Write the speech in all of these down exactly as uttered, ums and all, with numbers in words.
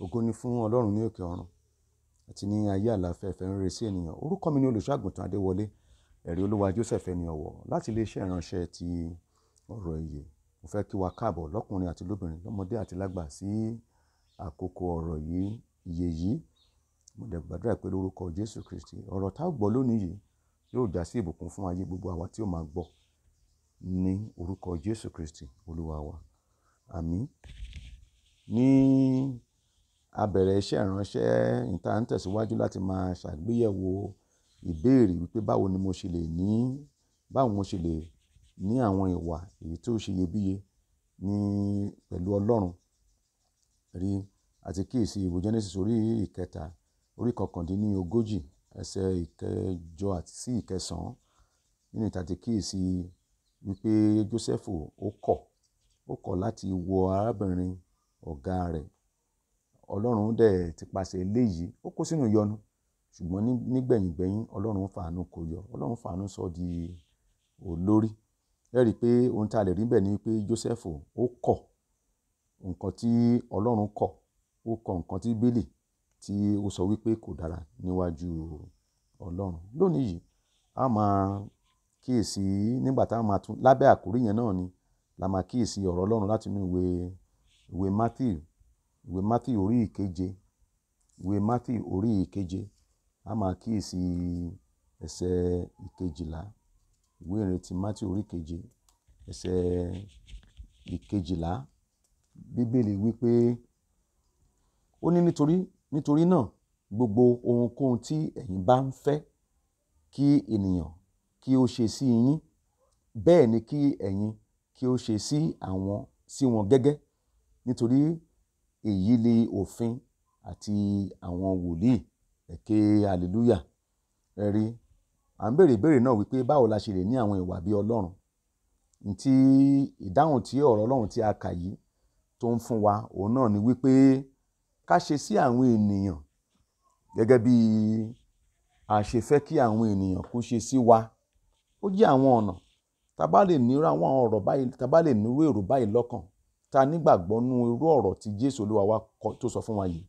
Ògo ni fún Ọlọ́run ní òkè ọ̀run àti ní ayé àlàáfíà ìfẹ́ rere sí ènìyàn. Orúkọ mi ni olùṣọ́-àgùntàn Adéwọlé ẹ̀rí olúwa Joseph ẹni ọ̀wọ̀ láti iléeṣẹ́ ìránṣẹ́ ti ọ̀rọ̀ ìyè. Mo fẹ́ kí wa káàbọ̀ lọ́kùnrin àti lóbìnrin, lọ́mọdé àti lágbà sí àkókò ọ̀rọ̀ yìí ìyè yìí. Mo dẹ̀ gbàdúrà pé lórúkọ Jésù Kristi ọ̀rọ̀ tá a gbọ́ lónìí yìí yóò já sí ìbùkún fún ayé gbogbo àwa tí ó máa gbọ́ ní orúkọ Jésù Kristi olúwa wa. Àmín. Ní abẹ̀rẹ̀ iṣẹ́ ìránṣẹ́ ìta ń tẹ̀síwájú láti máa ṣàgbéyẹ̀wò ìbéèrè wípé báwo ni mo ṣe lè ní báwo mo ṣe lè ní àwọn ìwà èyí tó ṣe iyebíye ní pẹ̀lú Ọlọ́run. Rí àti kíyèsí ìwé Genesis orí ìkẹta orí kọkàndínlógójì ẹsẹ̀ ìkẹjọ àti sí ìkẹsàn-án nínú ìta ti kíyèsí wípé Jósẹ́fù ó kọ̀ ó kọ̀ láti wo arábìnrin ọ̀gá rẹ̀. Ọlọ́run dẹ̀ ti pàṣẹ eléyìí ó kó sínú ìyọnu ṣùgbọ́n nígbẹ̀yìngbẹ̀yìn Ọlọ́run fàánú kó yọ Ọlọ́run fàánú sọ di olórí. Ẹ rí i pé ohun tí a lè rí bẹ́ẹ̀ ni pé Jósẹ́fù ó kọ̀ nǹkan tí Ọlọ́run kọ̀ ó kọ̀ nǹkan tí Bíbélì tí ó sọ wípé kò dára níwájú Ọlọ́run. Lónìí yìí a máa kíyèsí nígbà tá a máa tún lábẹ́ àkórí yẹn náà ni la máa kíyèsí ọ̀rọ̀ Ọlọ́run láti inú ìwé ìwé Matthew ìwé Matthew orí ìkeje ìwé Matthew orí ìkeje a máa kíyèsí ẹsẹ̀ ìkejìlá ìwé ìrètí Matthew orí ìkeje ẹsẹ̀ ìkejìlá. Bíbélì wípé ó ní nítorí nítorí náà gbogbo ohunkóhun tí ẹ̀yin bá ń fẹ́ kí ènìyàn kí ó ṣe sí yín bẹ́ẹ̀ ni kí ẹ̀yin kí ó ṣe sí àwọn sí wọn gẹ́gẹ́ nítorí èyí ni òfin àti àwọn wòlíì. Ẹ̀kẹ́ hallelujah. Ẹ rí à ń béèrè ìbéèrè náà wípé báwo la ṣe lè ní àwọn ìwà bí Ọlọ́run. Ntí ìdáhùn tí ọ̀rọ̀ Ọlọ́run tí a kà yìí tó ń fún wa òun náà ni wípé ká ṣe sí àwọn ènìyàn gẹ́gẹ́ bí a ṣe fẹ́ kí àwọn ènìyàn kó ṣe sí wa. Ó jẹ́ àwọn ọ̀nà tá bá lè ní àwọn ọ̀rọ̀ báyìí tá bá lè ní irú èrò báyìí lọ́kàn tá nígbàgbọ́ nú irú ọ̀rọ̀ tí Jésù Olúwa wa tó sọ fún wa yìí.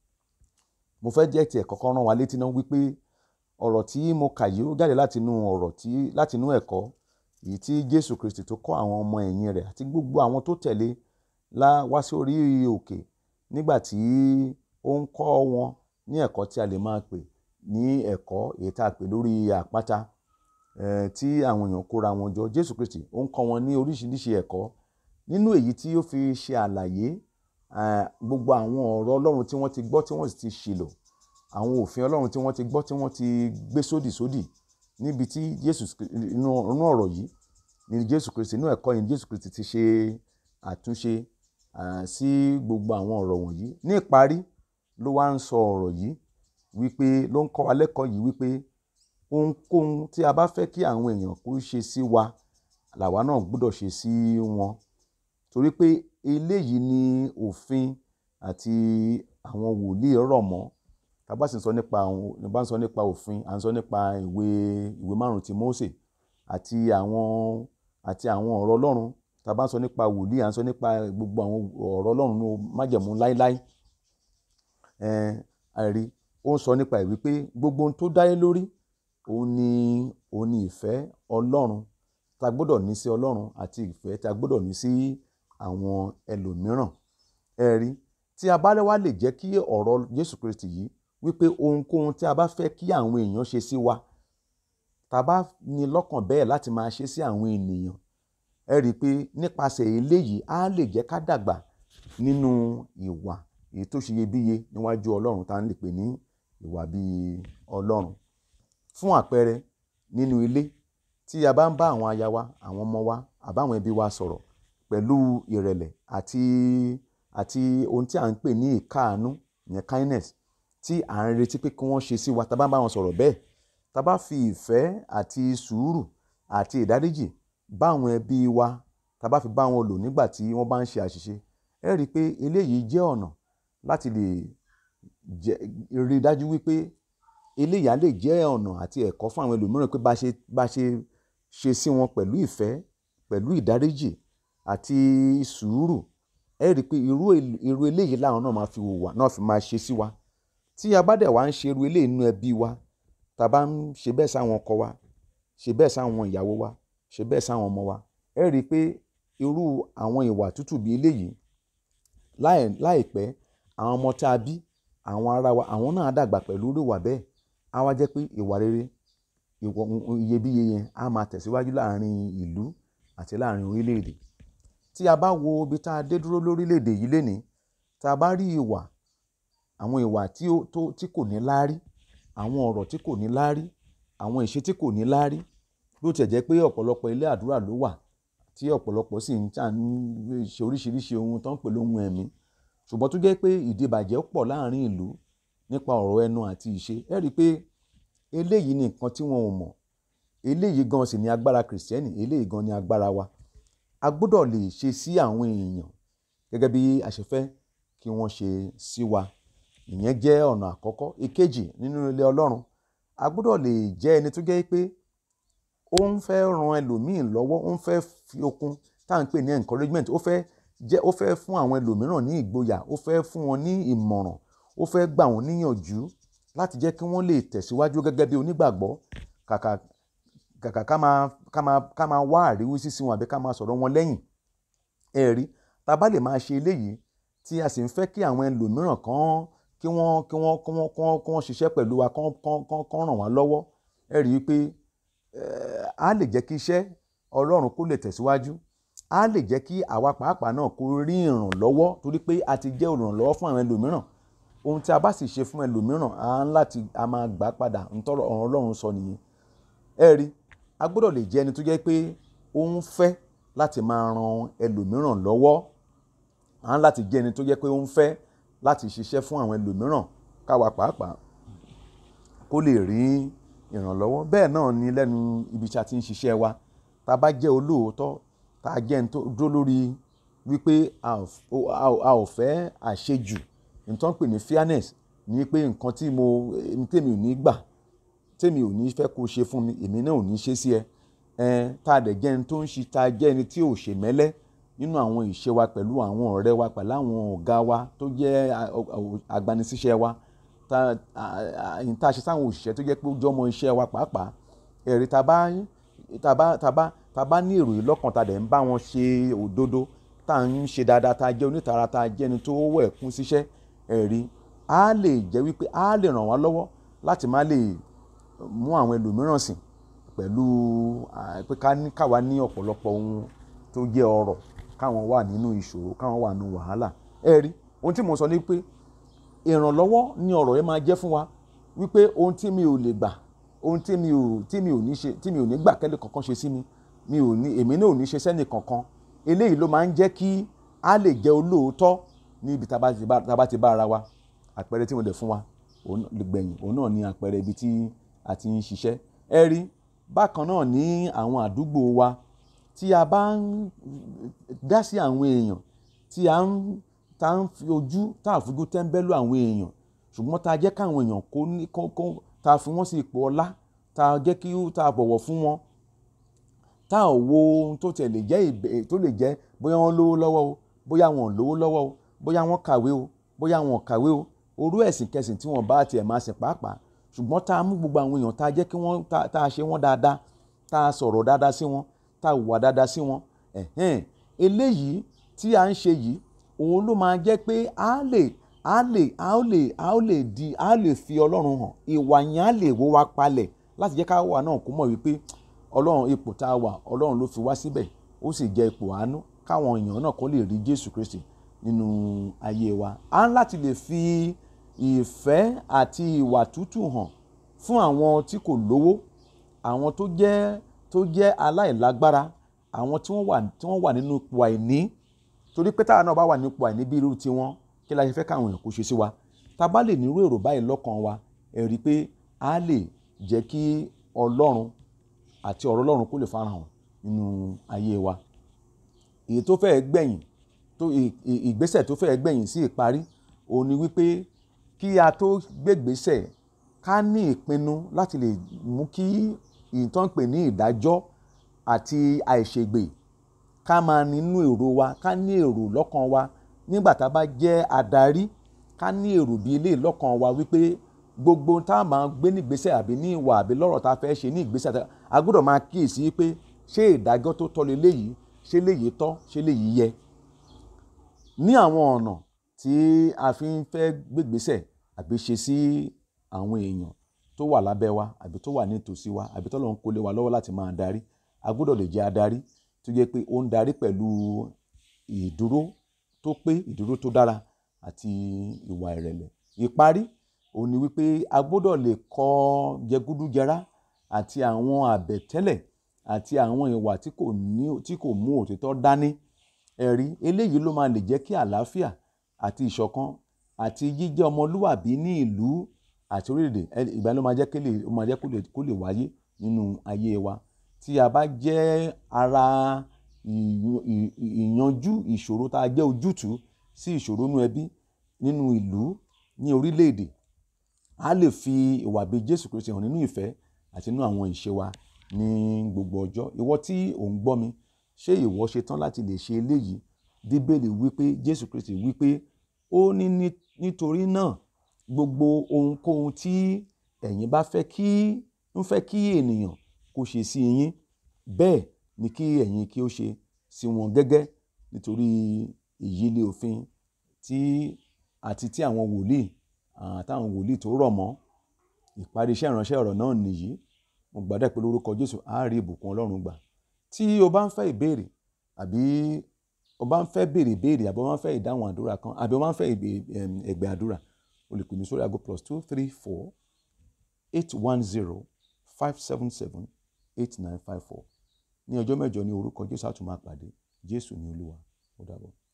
Mo fẹ́ jẹ́ tiẹ̀ kọ́kọ́ rán wa létí náà wípé ọ̀rọ̀ tí mo kà yìí ó jáde láti inú ọ̀rọ̀ tí láti inú ẹ̀kọ́ èyí tí Jésù Kristi tó kọ́ àwọn ọmọ ẹ̀yìn rẹ̀ àti gbogbo àwọn tó tẹ̀lé lá wá sí orí òkè nígbà tí ó ń kọ́ wọn ní ẹ̀kọ́ tí a lè máa pè ní ẹ̀kọ́ èyí tá a pè lórí àpáta eh, tí àwọn èèyàn kóra wọn jọ. Jésù Kristi ó ń kọ́ wọn ní oríṣiríṣi ẹ̀kọ́ nínú èyí tí ó fi ṣe àlàyé gbogbo àwọn ọ̀rọ̀ Ọlọ́run tí wọ́n ti gbọ́ tí wọ́n sì ti ṣìlò àwọn òfin Ọlọ́run tí wọ́n ti gbọ́ tí wọ́n ti gbé sódì sódì níbi tí Jésù inú ọ̀rọ̀ yìí ní Jésù Kristi inú ẹ̀kọ́ yìí Jésù Kristi ti ṣe àtúnṣe sí gbogbo àwọn ọ̀rọ̀ wọ̀nyí. Ní ìparí ló wá ń sọ ọ̀rọ̀ yìí wípé ló ń kọ́ wa lẹ́kọ̀ọ́ yìí wípé ohunkóhun tí a bá fẹ́ kí àwọn èèyàn kó ṣe sí wa làwa náà gbọ́dọ̀ ṣe sí wọn torí pé eléyìí ni òfin àti àwọn wòlíì rọ̀ mọ́. Tá bá sì ń sọ nípa àwọn bá ń sọ nípa òfin à ń sọ nípa ìwé ìwé márùn ti Mósè àti àwọn àti àwọn ọ̀rọ̀ Ọlọ́run. Tá bá ń sọ nípa wòlíì à ń sọ nípa gbogbo àwọn ọ̀rọ̀ Ọlọ́run ní májẹ̀mú láíláí. Eh, àìrí ó ń sọ nípa ìwé pé gbogbo ohun tó dáyé lórí òun ni òun ni ìfẹ́ Ọlọ́run tá gbọ́dọ̀ ní sí Ọlọ́run àti ìfẹ́ tá gbọ́dọ̀ ní sí àwọn ẹlòmíràn. Ẹ rí tí a bá wá lè jẹ́ kí ọ̀rọ̀ Jésù Kristi yìí wípé ohunkóhun tí a bá fẹ́ kí àwọn èèyàn ṣe sí wa tá bá ní lọ́kàn bẹ́ẹ̀ láti máa ṣe sí àwọn ènìyàn. Ẹ rí pé nípasẹ̀ eléyìí á lè jẹ́ ká dàgbà nínú ìwà èyí tó ṣe iyebíye níwájú Ọlọ́run tá ń lè pè ní ìwà bí Ọlọ́run. Fún àpẹẹrẹ nínú ilé tí a bá ń bá àwọn aya wa àwọn ọmọ wa àbáwọn ẹbí wa sọ̀rọ̀ pẹ̀lú ìrẹ̀lẹ̀ àti àti ohun tí à ń pè ní ìkáàánú ìyẹn kindness tí à ń retí pé kí wọ́n ṣe sí wa tá bá ń bá wọn sọ̀rọ̀ bẹ́ẹ̀ tá bá fi ìfẹ́ àti sùúrù àti ìdáríjì bá àwọn ẹbí wa tá bá fi bá wọn lò nígbà tí wọ́n bá ń ṣe àṣìṣe. Ẹ rí i pé eléyìí jẹ́ ọ̀nà láti lè rí i dájú wípé eléyìí á lè jẹ́ ọ̀nà àti ẹ̀kọ́ fún àwọn ẹlòmíràn pé bá ṣe bá ṣe ṣe sí wọn pẹ̀lú ìfẹ́ pẹ̀lú ìdáríjì àti sùúrù ẹ rí i pé irú irú eléyìí làwọn náà máa fi hùwà náà fi máa ṣe sí wa. Tí a bá dẹ̀ wá ń ṣe irú eléyìí nínú ẹbí wa, tá a bá ń ṣe bẹ́ẹ̀ sáwọn ọkọ wa, ṣe bẹ́ẹ̀ sáwọn ìyàwó wa, ṣe bẹ́ẹ̀ sáwọn ọmọ wa, ẹ rí i pé irú àwọn ìwà tútù bí eléyìí láì láìpẹ́ àwọn ọmọ tá a bí, àwọn ará wa, àwọn náà á dàgbà pẹ̀lú irú ìwà bẹ́ẹ̀. Á wá jẹ́ pé ìwà rere, ìwọ iyebíye yẹn á máa tẹ̀síwájú láàrin ìlú àti láàrin orílẹ̀-èdè. Tí a bá wo ibi tá a dé dúró lórílẹ̀-èdè yìí lénìí, tá a bá rí ìwà, àwọn ìwà tí ó tó tí kò ní láárí, àwọn ọ̀rọ̀ tí kò ní láárí, àwọn ìṣe tí kò ní láárí, bó tiẹ̀ jẹ́ pé ọ̀pọ̀lọpọ̀ ilé àdúrà ló wà tí ọ̀pọ̀lọpọ̀ sì ń tà ń ṣe oríṣiríṣi ohun tó ń pè lóhun ẹ̀mí, ṣùgbọ́n tó jẹ́ pé ìdìbàjẹ́ pọ̀ láàrin ìlú nípa ọ̀rọ̀ ẹnu àti ìṣe. Ẹ rí i pé eléyìí ni nǹkan tí wọn ò mọ̀. Eléyìí gan sì ni agbára Kristẹni, eléyìí gan ni agbára wa. A gbọ́dọ̀ lè ṣe sí àwọn èèyàn gẹ́gẹ́ bí a ṣe fẹ́ kí wọ́n ṣe sí wa. Ìyẹn jẹ́ ọ̀nà àkọ́kọ́. Ìkejì, nínú ilé Ọlọ́run, a gbọ́dọ̀ lè jẹ́ ẹni tó jẹ́ pé ó ń fẹ́ ran ẹlòmíì lọ́wọ́, ó ń fẹ́ fi okun tá à ń pè ní encouragement, ó fẹ́ jẹ́ ó fẹ́ fún àwọn ẹlòmíràn ní ìgboyà, ó fẹ́ fún wọn ní ìmọ̀ràn, ó fẹ́ gbà wọ́n níyànjú láti jẹ́ kí wọ́n lè tẹ̀síwájú gẹ́gẹ́ bí onígbàgbọ́. Kàkà kàkà ká máa ká máa ká máa wá àríwísí sí wọn àbí ká máa sọ̀rọ̀ wọn lẹ́yìn. Ẹ rí, tá a bá lè máa ṣe eléyìí tí a sì ń fẹ́ kí àwọn ẹlòmíràn kan kí wọ́n kí wọ́n kí wọ́n kí wọ́n kí wọ́n ṣiṣẹ́ pẹ̀lú wa, kán kán kán kán ràn wá lọ́wọ́. Ẹ rí i pé á lè jẹ́ kí iṣẹ́ Ọlọ́run kó lè tẹ̀síwájú. Á lè jẹ́ kí àwa pàápàá náà kó rí ìrànlọ́wọ́, torí pé a ti jẹ́ olùrànlọ́wọ́ fún àwọn ẹlòmíràn. Ohun tí a bá sì ṣe fún ẹlòmíràn, á ń láti a máa gbà padà. Ntọ́rọ̀ Ọlọ́run sọ nìyẹn. Ẹ rí, a gbọ́dọ̀ lè jẹ́ ẹni tó jẹ́ pé ó ń fẹ́ láti máa ran ẹlòmíràn lọ́wọ́. Á ń láti jẹ́ ẹni tó jẹ́ pé ó ń fẹ́ láti ṣiṣẹ́ fún àwọn ẹlòmíràn káwa pàápàá kó lè rí ìrànlọ́wọ́. Bẹ́ẹ̀ náà ni lẹ́nu ibi tí a ti ń ṣiṣẹ́ wa. Tá a bá jẹ́ olóòótọ́, tá a jẹ́ ẹni tó dúró lórí wípé a ò fẹ́ àṣejù, nǹkan pè ní fairness, ní pé nǹkan tí mo tèmi ò ní gbà, tèmi ò ní fẹ́ kó ṣe fún mi, èmi náà ò ní ṣe sí ẹ. Ẹn, tá a dẹ̀ jẹ́ ẹni tó ń ṣe, tá a jẹ́ ẹni tí ò ṣe mẹ́lẹ́ nínú àwọn ìṣe wa pẹ̀lú àwọn ọ̀rẹ́ wa, pẹ̀lú àwọn ọ̀gá wa tó jẹ́ agbanisíṣẹ́ wa, tá a ṣe sáwọn òṣìṣẹ́ tó jẹ́ pé ó jọmọ iṣẹ́ wa pàápàá. Ẹ rí, tá a bá tá a bá tá a bá tá a bá ní èrò yìí lọ́kàn, tá a dẹ̀ ń bá wọn ṣe òdodo, tá a ń ṣe dáadáa, tá a jẹ́ onítara, tá a jẹ́ ẹni tó wẹ̀ kún síṣẹ́. Ẹ rí, á lè jẹ́ wípé á lè ràn wá lọ́wọ́ láti má lè mú àwọn ẹlòmíràn sìn pẹ̀lú pé ká ní káwa ní ọ̀pọ̀lọpọ̀ ohun tó jẹ́ ọrọ̀, káwọn wà nínú ìṣòro, káwọn wà nínú wàhálà. Ẹ rí, ohun tí mo sọ ni pé ìrànlọ́wọ́ ni ọ̀rọ̀ yẹn máa jẹ́ fún wa, wípé ohun tí mi ò lè gbà, ohun tí mi ò tí mi ò ní ṣe, tí mi ò ní gbà kẹ́lẹ́ kankan ṣe sí mi, mi ò ní èmi náà ò ní ṣe sẹ́ni kankan. Eléyìí ló máa ń jẹ́ kí a lè jẹ́ olóòótọ́ ní ibi tá a bá ti bá ara wa. Àpẹẹrẹ tí mo dẹ̀ fún wa gbẹ̀yìn, òun náà ni àpẹẹrẹ ibi tí a ti ń ṣiṣẹ́. Ẹ rí, bákan náà ní àwọn àdúgbò wa, tí a bá ń dá sí àwọn èèyàn, tí a ń tá ń fi ojú tá a fojú tẹ́ńbẹ́lú àwọn èèyàn, ṣùgbọ́n tá a jẹ́ káwọn èèyàn kó ní kó kó tá a fi wọ́n sí ipò ọlá, tá a jẹ́ kí tá a bọ̀wọ̀ fún wọn, tá a wo ohun tó tẹ̀ lè jẹ́ ìbẹ̀ tó lè jẹ́ bóyá wọ́n lówó lọ́wọ́ o, bóyá wọn ò lówó lọ́wọ́ o, bóyá wọ́n kàwé o, bóyá wọn ò kàwé o, orú ẹ̀sìn kẹsìn tí wọ́n bá tiẹ̀ máa sìn pàápàá, ṣùgbọ́n tá a mú gbogbo àwọn èèyàn, tá a jẹ́ kí wọ́n tá a ṣe wọ́n dáadáa, tá a sọ̀rọ̀ dáadáa sí wọn, tá a hùwà dáadáa sí wọn. Ẹ̀hẹ́n, eléyìí tí a ń ṣe yìí, òun ló máa jẹ́ pé a lè a lè a ó lè a ó lè di a lè fi Ọlọ́run hàn. Ìwà yẹn á lè wó wa palẹ̀ láti jẹ́ ká wà náà kó mọ̀ wípé Ọlọ́run, ipò tá a wà, Ọlọ́run ló fi wá síbẹ̀, ó sì jẹ́ ipò àánú, káwọn èèyàn náà kó lè rí Jésù Kristi nínú ayé wa. A ń láti lè fi ìfẹ́ àti ìwà tútù hàn fún àwọn tí kò lówó, àwọn tó jẹ́ tó jẹ́ aláìlágbára, àwọn tí wọ́n wà tí wọ́n wà nínú ipò àìní. Torí pé táwa náà bá wà ní ipò àìní bí irú tiwọn, kí la ṣe fẹ́ káwọn èèyàn kó ṣe sí wa? Tá a bá lè ní irú èrò báyìí lọ́kàn wa, ẹ rí pé a lè jẹ́ kí Ọlọ́run àti ọ̀rọ̀ Ọlọ́run kó lè farahàn nínú ayé wa. Èyí tó fẹ́ gbẹ̀yìn, tó ìgbésẹ̀ tó fẹ́ gbẹ̀yìn sí ìparí, òun ni wípé kí a tó gbégbésẹ̀, ká ní ìpinnu láti lè mú kí ìtàn pè ní ìdájọ́ àti àìṣègbè ká máa nínú èrò wa, ká ní èrò lọ́kàn wa nígbà tá a bá jẹ́ adarí ká ní èrò bí ilé lọ́kàn wa wípé gbogbo tá a máa gbé ní ìgbésẹ̀ àbí ní ìwà àbí lọ́rọ̀ tá a fẹ́ ṣe ní ìgbésẹ̀ a gbọ́dọ̀ máa kíyèsí pé ṣé ìdájọ́ tó tọ́ leléyìí, ṣé léyìí tọ́, ṣé léyìí yẹ. Ní àwọn ọ̀nà tí a fi ń fẹ́ gbégbésẹ̀ àbí ṣe sí àwọn èèyàn tó wà lábẹ́ wa àbí tó wà nítòsí wa àbí tọ́lọ́run kó lé wa lọ́wọ́ láti máa darí, a gbọ́dọ̀ lè jẹ́ adarí tó jẹ́ pé ó ń darí pẹ̀lú ìdúró tó pé, ìdúró tó dára àti ìwà ìrẹ̀lẹ̀. Ìparí òun ni wípé a gbọ́dọ̀ lè kọ̀ jẹgúdújẹrá àti àwọn àbẹ̀tẹ́lẹ̀ àti àwọn ìwà tí kò ní tí kò mú òtítọ́ dání. Ẹ̀rí eléyìí ló máa lè jẹ́ kí àlàáfíà àti ìṣọ̀kan àti jíjẹ́ ọmọlúwàbí ní ìlú àti orílẹ̀-èdè ìgbà ló máa jẹ́ kí lè ó máa jẹ́ kó lè kó lè wáyé nínú ayé wa. Tí a bá jẹ́ ara ìyanjú ìṣòro, tá a jẹ́ ojútùú sí ìṣòro nínú ẹbí, nínú ìlú, ní orílẹ̀-èdè, a lè fi ìwà bí Jésù Kristi hàn nínú ìfẹ́ àti nínú àwọn ìṣe wa ní gbogbo ọjọ́. Ìwọ tí ò ń gbọ́ mi, ṣé ìwọ ṣe tán láti lè ṣe eléyìí? Bíbélì wípé, Jésù Kristi wípé ó ní nítorí náà gbogbo ohunkóhun tí ẹ̀yin bá fẹ́ kí ń fẹ́ kí ènìyàn kó ṣe sí yín, bẹ́ẹ̀ ni kí ẹ̀yin kí ó ṣe sí wọn gẹ́gẹ́, nítorí èyí ni òfin tí àti tí àwọn wòlíì àtàwọn wòlíì tó rọ̀ mọ́. Ìparí iṣẹ́ ìránṣẹ́ ọ̀rọ̀ náà nìyí. Mo gbàdúrà pé lórúkọ Jésù á rí ìbùkún Ọlọ́run gbà. Tí o bá ń fẹ́ ìbéèrè àbí o bá ń fẹ́ béèrè ìbéèrè àbí o bá ń fẹ́ ìdáhùn àdúrà kan àbí o bá ń fẹ́ ẹ̀bẹ̀ àdúrà, o lè pè mí sórí aago plus two three four eight one zero five seven seven eight nine five four. Ní ọjọ́ mẹ́jọ ní orúkọ Jésù á tún máa pàdé. Jésù ni Olúwa. Ó dàbọ̀.